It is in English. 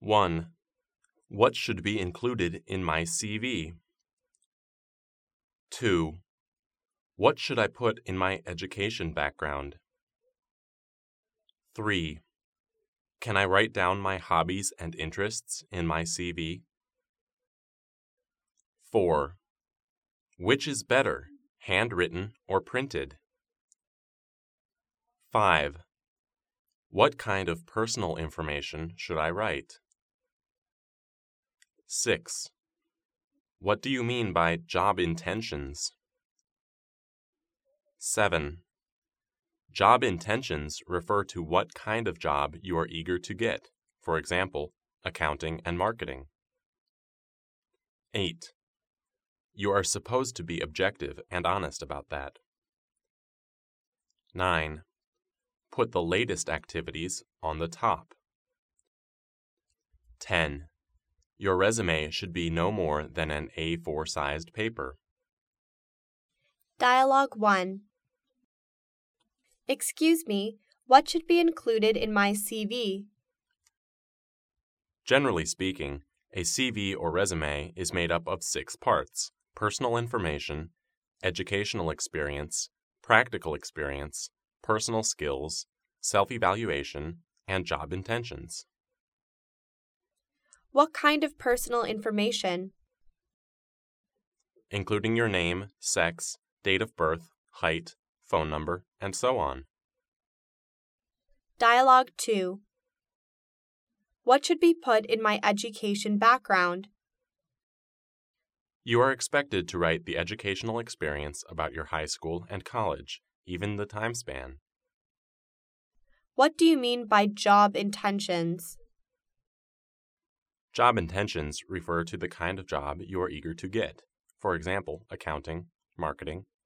1. What should be included in my CV? 2. What should I put in my education background? 3. Can I write down my hobbies and interests in my CV? 4. Which is better, handwritten or printed? 5. What kind of personal information should I write? 6. What do you mean by job intentions? 7. Job intentions refer to what kind of job you are eager to get, for example, accounting and marketing. 8. You are supposed to be objective and honest about that. 9. Put the latest activities on the top. 10. Your resume should be no more than an A4-sized paper. Dialogue 1. Excuse me, what should be included in my CV? Generally speaking, a CV or resume is made up of 6 parts: personal information, educational experience, practical experience, personal skills, self-evaluation, and job intentions. What kind of personal information? Including your name, sex, date of birth, height, phone number, and so on. Dialogue 2. What should be put in my education background? You are expected to write the educational experience about your high school and college, even the time span. What do you mean by job intentions? Job intentions refer to the kind of job you are eager to get, for example, accounting, marketing,